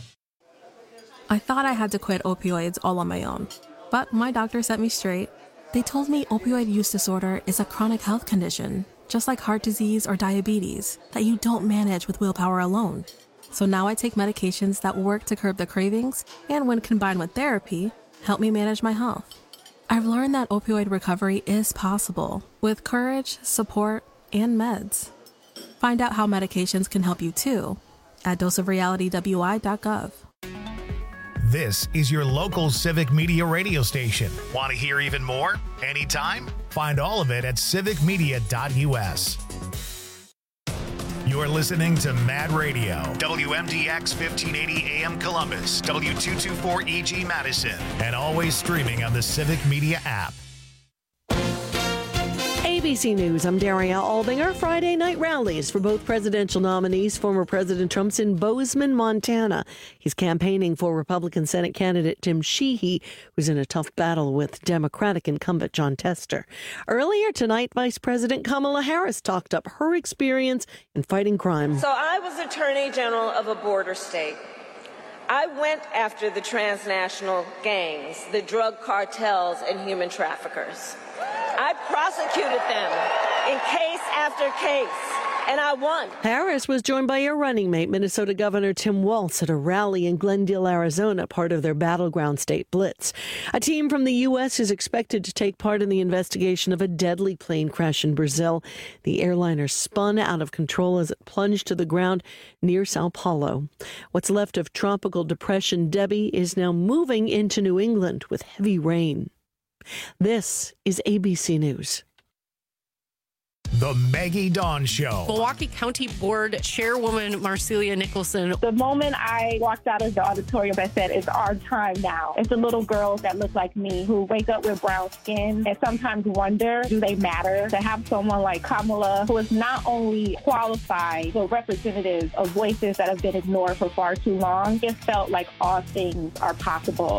I thought I had to quit opioids all on my own, but my doctor set me straight. They told me opioid use disorder is a chronic health condition, just like heart disease or diabetes, that you don't manage with willpower alone. So now I take medications that work to curb the cravings and, when combined with therapy, help me manage my health. I've learned that opioid recovery is possible with courage, support, and meds. Find out how medications can help you too at doseofrealitywi.gov. This is your local civic media radio station. Want to hear even more? Anytime? Find all of it at civicmedia.us. You're listening to Mad Radio, WMDX 1580 AM Columbus, W224 EG Madison, and always streaming on the Civic Media app. AB ABC News, I'm Daria Aldinger. Friday night rallies for both presidential nominees. Former President Trump's in Bozeman, Montana. He's campaigning for Republican Senate candidate Tim Sheehy, who's in a tough battle with Democratic incumbent Jon Tester. Earlier tonight, Vice President Kamala Harris talked up her experience in fighting crime. So I was Attorney General of a border state. I went after the transnational gangs, the drug cartels, and human traffickers. I prosecuted them in case after case, and I won. Harris was joined by her running mate, Minnesota Governor Tim Walz, at a rally in Glendale, Arizona, part of their battleground state blitz. A team from the U.S. is expected to take part in the investigation of a deadly plane crash in Brazil. The airliner spun out of control as it plunged to the ground near Sao Paulo. What's left of Tropical Depression Debbie is now moving into New England with heavy rain. This is ABC News. The Maggie Dawn Show. Milwaukee County Board Chairwoman Marcelia Nicholson. The moment I walked out of the auditorium, I said, it's our time now. It's the little girls that look like me who wake up with brown skin and sometimes wonder, do they matter? To have someone like Kamala, who is not only qualified, but representative of voices that have been ignored for far too long, it felt like all things are possible.